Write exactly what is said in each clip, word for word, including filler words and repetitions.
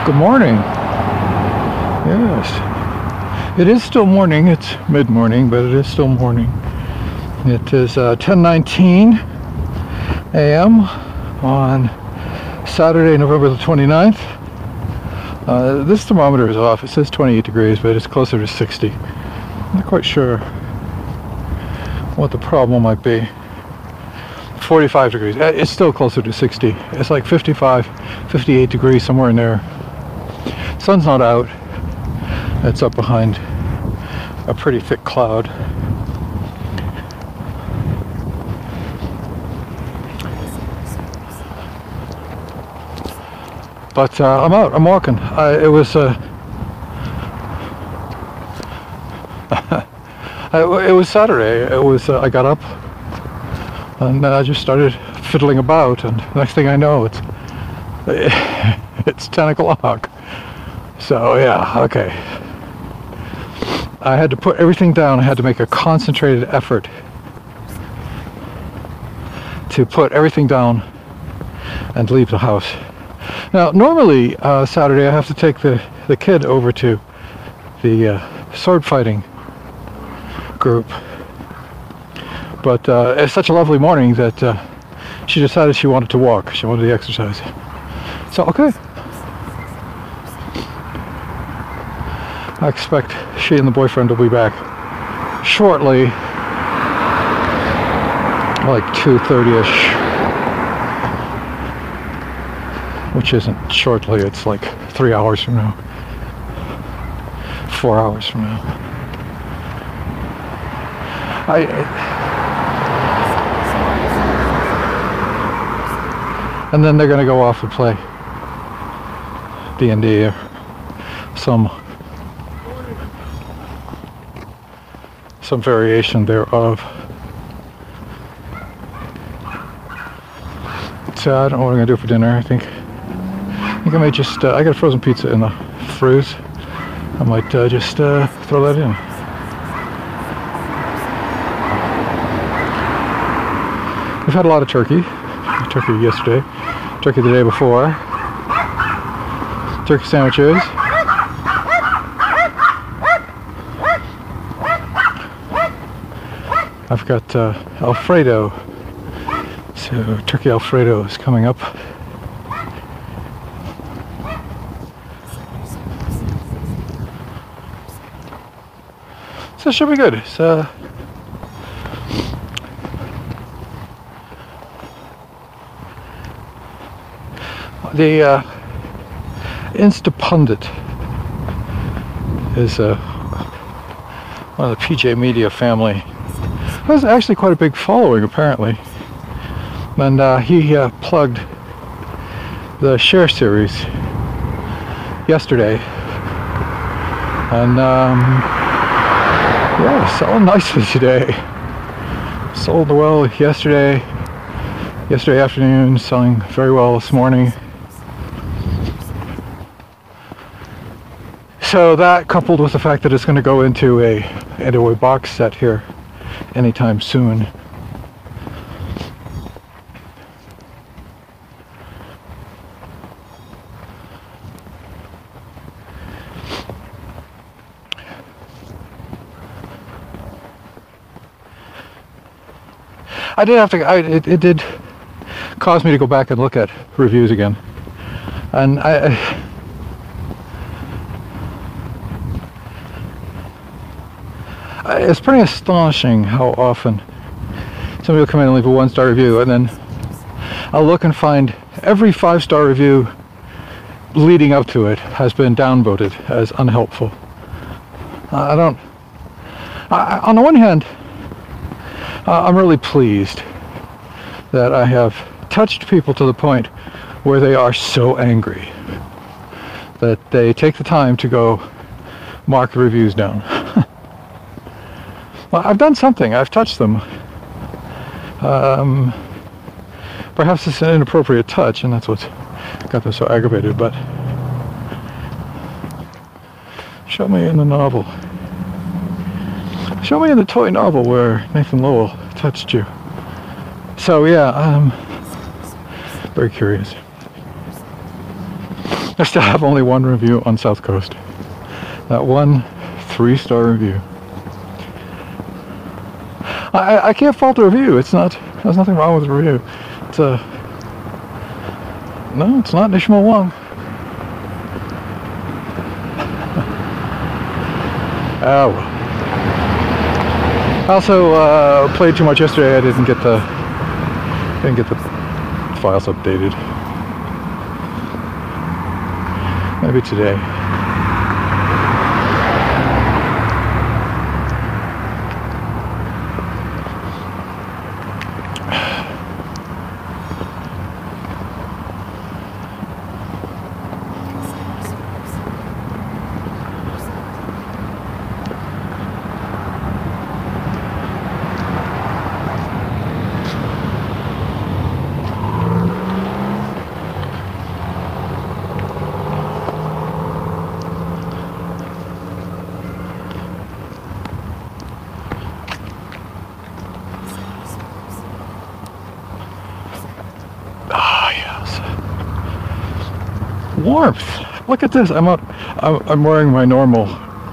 Good morning. Yes. It is still morning. It's mid-morning, but it is still morning. It is uh, ten nineteen a m on Saturday, November the twenty-ninth. Uh, this thermometer is off. It says twenty-eight degrees, but it's closer to sixty. I'm not quite sure what the problem might be. forty-five degrees. It's still closer to sixty. It's like fifty-five, fifty-eight degrees, somewhere in there. Sun's not out. It's up behind a pretty thick cloud. But uh, I'm out. I'm walking. I, it was. Uh, it was Saturday. It was. Uh, I got up and I just started fiddling about, and the next thing I know, it's it's ten o'clock. So yeah, okay. I had to put everything down. I had to make a concentrated effort to put everything down and leave the house. Now, normally uh, Saturday I have to take the the kid over to the uh, sword fighting group, but uh, it's such a lovely morning that uh, she decided she wanted to walk. She wanted the exercise. So okay. I expect she and the boyfriend will be back shortly, like two thirty-ish, which isn't shortly, it's like three hours from now, four hours from now. I, and then they're going to go off and play D and D or some some variation thereof. So I don't know what I'm gonna do for dinner. I think I think I might just uh, I got a frozen pizza in the fridge. I might uh, just uh, throw that in. We've had a lot of turkey. Turkey yesterday. Turkey the day before. Turkey sandwiches. I've got uh, Alfredo, so turkey Alfredo is coming up. So it should be good. It's, uh, the uh, Instapundit is uh, one of the P J Media family. Has actually quite a big following apparently, and uh, he uh, plugged the Share series yesterday, and um, yeah, selling nicely today. Sold well yesterday, yesterday afternoon, selling very well this morning. So that, coupled with the fact that it's going to go into a into a box set here anytime soon. I did have to, I, it, it did cause me to go back and look at reviews again. And I, I it's pretty astonishing how often somebody will come in and leave a one-star review, and then I'll look and find every five-star review leading up to it has been downvoted as unhelpful. I don't, I, on the one hand, Uh, I'm really pleased that I have touched people to the point where they are so angry that they take the time to go mark the reviews down. Well, I've done something. I've touched them. Um, perhaps it's an inappropriate touch, and that's what's got them so aggravated, but show me in the novel. Show me in the toy novel where Nathan Lowell touched you. So yeah, I'm very curious. I still have only one review on South Coast. That one three-star review. I, I can't fault the review. It's not, there's nothing wrong with the review. It's a, no, it's not Nishma Wong. Oh well. I also uh, played too much yesterday. I didn't get the, didn't get the files updated. Maybe today. Warmth. Look at this. I'm out. I'm, I'm wearing my normal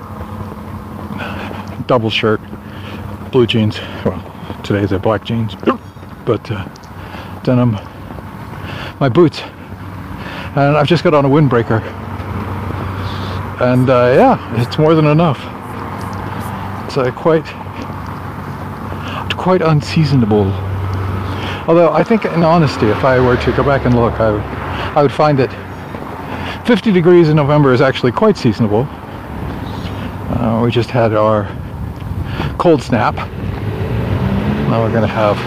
double shirt, blue jeans. Well, today they're black jeans, but uh, denim. My boots, and I've just got on a windbreaker, and uh, yeah, it's more than enough. It's uh, quite, quite unseasonable. Although I think, in honesty, if I were to go back and look, I would, I would find that fifty degrees in November is actually quite seasonable. Uh, we just had our cold snap. Now we're going to have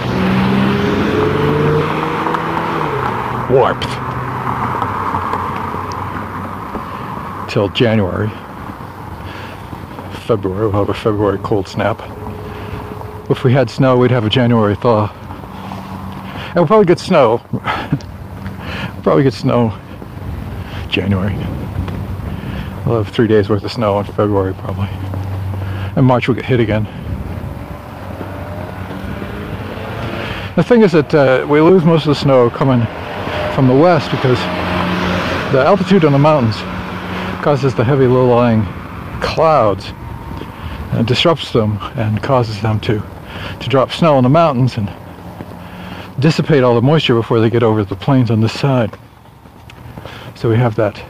warmth till January. February, we'll have a February cold snap. If we had snow, we'd have a January thaw. And we'll probably get snow. probably get snow January. We'll have three days worth of snow in February probably. And March will get hit again. The thing is that uh, we lose most of the snow coming from the west because the altitude on the mountains causes the heavy low-lying clouds and disrupts them and causes them to, to drop snow on the mountains and dissipate all the moisture before they get over the plains on this side. So we have that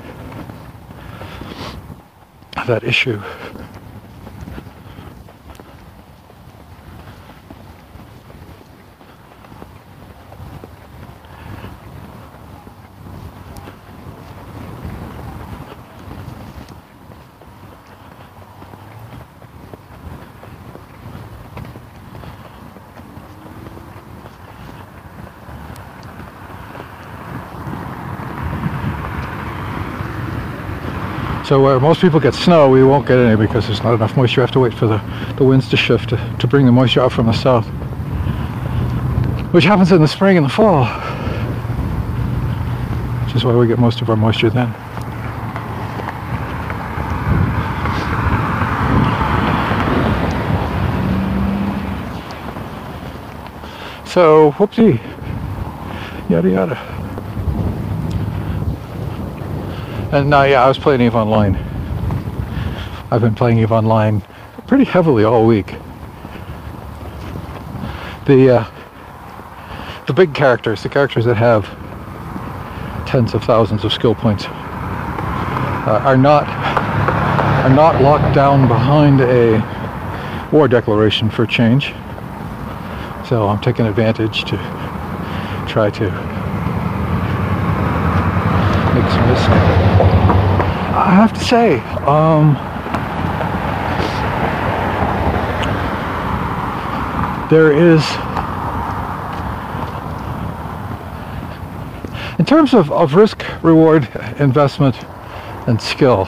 that issue. So where most people get snow, we won't get any because there's not enough moisture. You have to wait for the, the winds to shift to, to bring the moisture out from the south, which happens in the spring and the fall, which is why we get most of our moisture then. So, whoopsie, yada yada. And uh, yeah, I was playing EVE Online. I've been playing EVE Online pretty heavily all week. The uh, the big characters, the characters that have tens of thousands of skill points, uh, are not are not locked down behind a war declaration for change. So I'm taking advantage to try to make some mistakes. I have to say, um, there is, in terms of, of risk, reward, investment, and skill,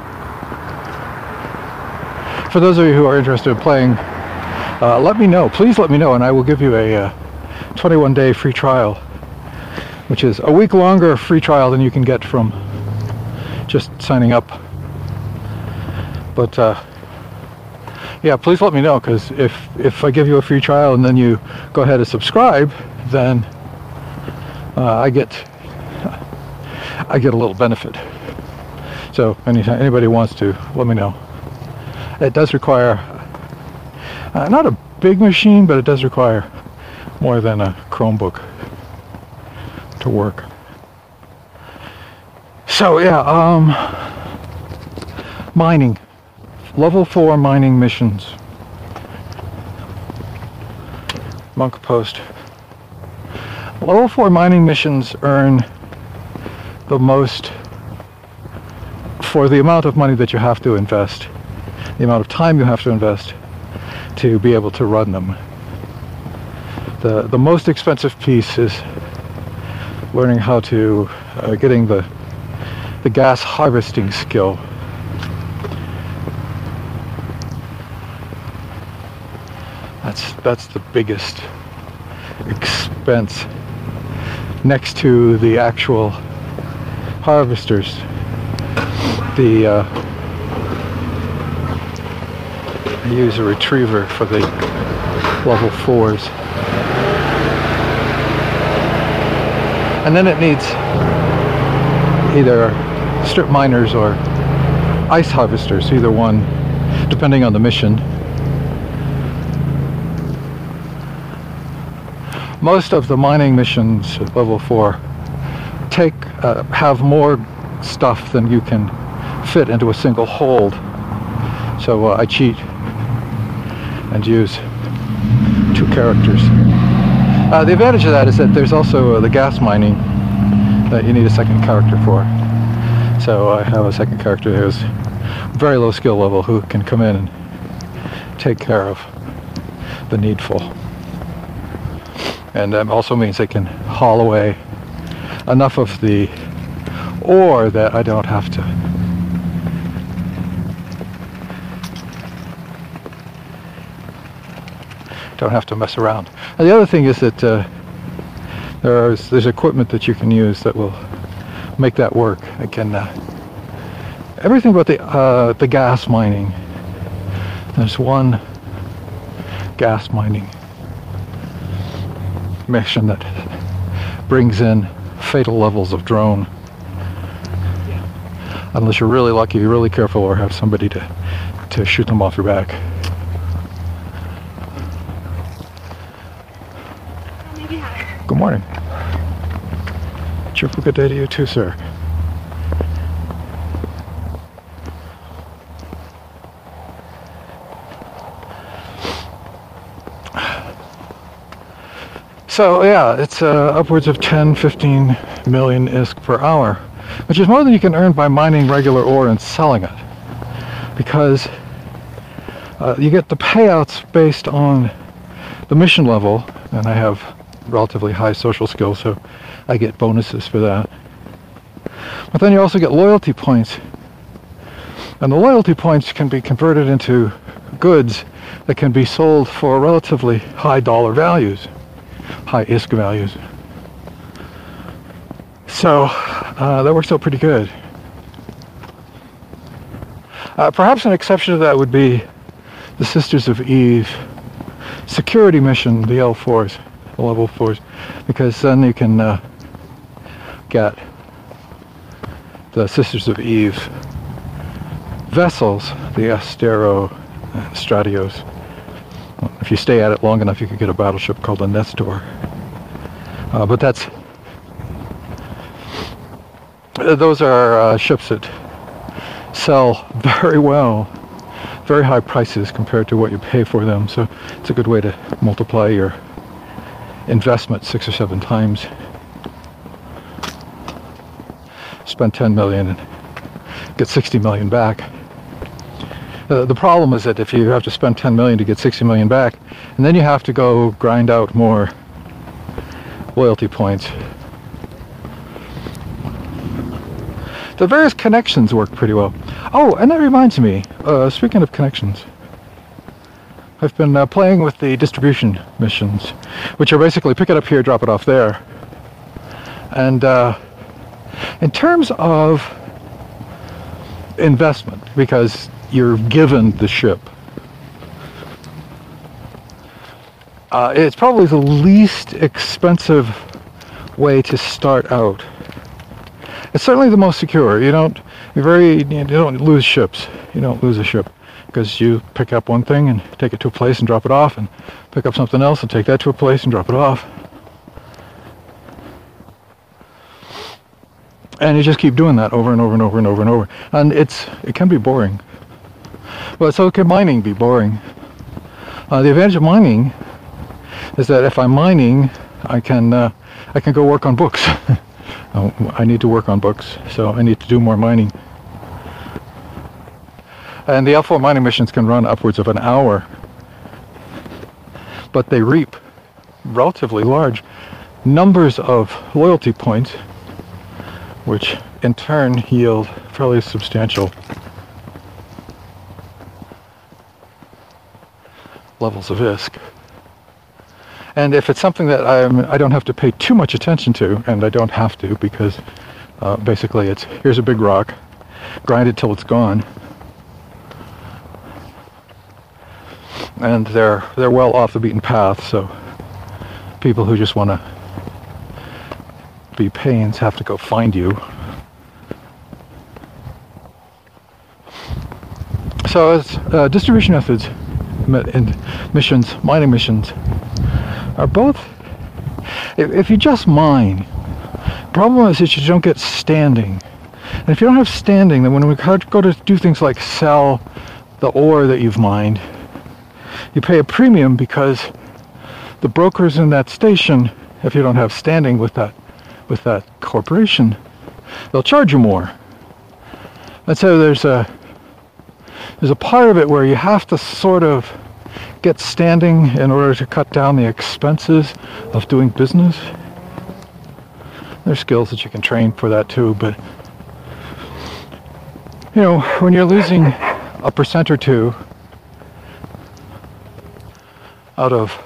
for those of you who are interested in playing, uh, let me know. Please let me know, and I will give you a uh, twenty-one day free trial, which is a week longer free trial than you can get from just signing up. But uh, yeah, please let me know, because if if I give you a free trial and then you go ahead and subscribe, then uh, I get I get a little benefit. So anytime anybody wants to, let me know. It does require uh, not a big machine, but it does require more than a Chromebook to work. So yeah, um, mining, level four mining missions. Monk Post. Level four mining missions earn the most for the amount of money that you have to invest, the amount of time you have to invest to be able to run them. The the most expensive piece is learning how to uh, getting the the gas harvesting skill. That's that's the biggest expense next to the actual harvesters. The uh, I use a retriever for the level fours, and then it needs either strip miners or ice harvesters, either one, depending on the mission. Most of the mining missions at level four take uh, have more stuff than you can fit into a single hold. So uh, I cheat and use two characters. Uh, the advantage of that is that there's also uh, the gas mining that you need a second character for. So I have a second character who's very low skill level who can come in and take care of the needful. And that also means they can haul away enough of the ore that I don't have to don't have to mess around. And the other thing is that uh, there's there's equipment that you can use that will make that work. I can uh, everything about the uh, the gas mining. There's one gas mining mission that brings in fatal levels of drone. Unless you're really lucky, you're really careful, or have somebody to to shoot them off your back. Good morning. Cheerful good day to you too, sir. So yeah, it's uh, upwards of ten, fifteen million I S K per hour, which is more than you can earn by mining regular ore and selling it. Because uh, you get the payouts based on the mission level, and I have relatively high social skills, so I get bonuses for that. But then you also get loyalty points, and the loyalty points can be converted into goods that can be sold for relatively high dollar values, high I S K values. So uh, that works out pretty good. Uh, perhaps an exception to that would be the Sisters of Eve security mission, the L fours, the level fours, because then you can uh, get the Sisters of Eve vessels, the Astero and Stratios. If you stay at it long enough, you could get a battleship called the Nestor. Uh, but that's those are uh, ships that sell very well, very high prices compared to what you pay for them. So it's a good way to multiply your investment six or seven times. Spend ten million and get sixty million back. Uh, the problem is that if you have to spend ten million to get sixty million back, and then you have to go grind out more loyalty points. The various connections work pretty well. Oh, and that reminds me, uh, speaking of connections, I've been uh, playing with the distribution missions, which are basically pick it up here, drop it off there. And uh, in terms of investment, because you're given the ship, uh, it's probably the least expensive way to start out. It's certainly the most secure. You don't, you're very, you don't lose ships. You don't lose a ship because you pick up one thing and take it to a place and drop it off, and pick up something else and take that to a place and drop it off. And you just keep doing that over and over and over and over and over. And it's, it can be boring. But so can mining be boring. Uh, the advantage of mining is that if I'm mining, I can uh, I can go work on books. oh, I need to work on books, so I need to do more mining. And the L four mining missions can run upwards of an hour, but they reap relatively large numbers of loyalty points, which in turn yield fairly substantial levels of I S K. And if it's something that I'm, I don't have to pay too much attention to, and I don't have to because uh, basically it's, here's a big rock, grind it till it's gone. And they're, they're well off the beaten path, so people who just want to be pains have to go find you. So as uh, distribution methods and missions, mining missions, are both, if, if you just mine, the problem is that you don't get standing. And if you don't have standing, then when we go to do things like sell the ore that you've mined, you pay a premium because the brokers in that station, if you don't have standing with that with that corporation, they'll charge you more. And so there's a there's a part of it where you have to sort of get standing in order to cut down the expenses of doing business. There's skills that you can train for that too, but you know, when you're losing a percent or two out of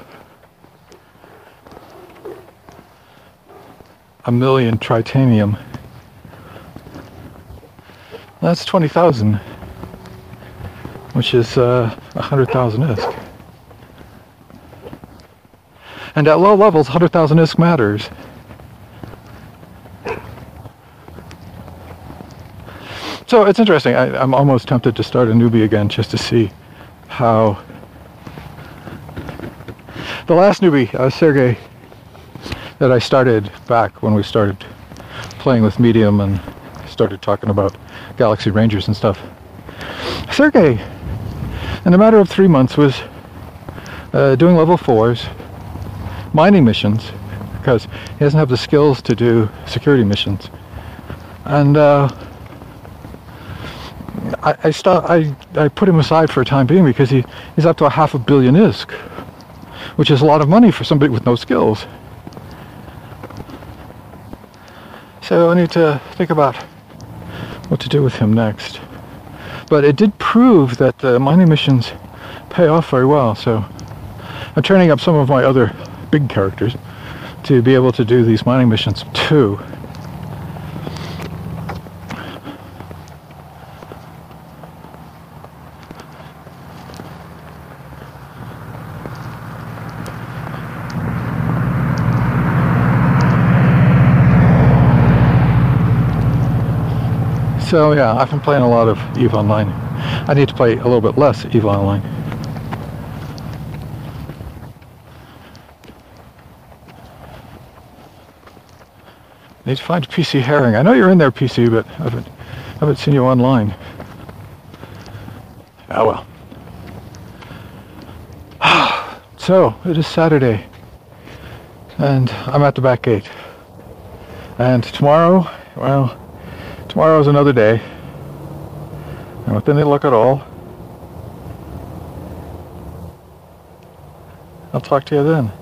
a million tritanium, that's twenty thousand, which is uh, one hundred thousand I S K. And at low levels, one hundred thousand I S K matters. So it's interesting. I, I'm almost tempted to start a newbie again just to see how... The last newbie, uh, Sergey, that I started back when we started playing with Medium and started talking about Galaxy Rangers and stuff. Sergey, in a matter of three months, was uh, doing level fours, mining missions, because he doesn't have the skills to do security missions. And uh, I I, st I I put him aside for a time being because he, he's up to a half a billion I S K, which is a lot of money for somebody with no skills. So I need to think about what to do with him next. But it did prove that the mining missions pay off very well, so I'm training up some of my other big characters to be able to do these mining missions too. So yeah, I've been playing a lot of EVE Online. I need to play a little bit less EVE Online. Need to find P C Herring. I know you're in there, P C, but I haven't, I haven't seen you online. Oh well. So, it is Saturday, and I'm at the back gate. And tomorrow, well, tomorrow's another day, and with any luck at all, I'll talk to you then.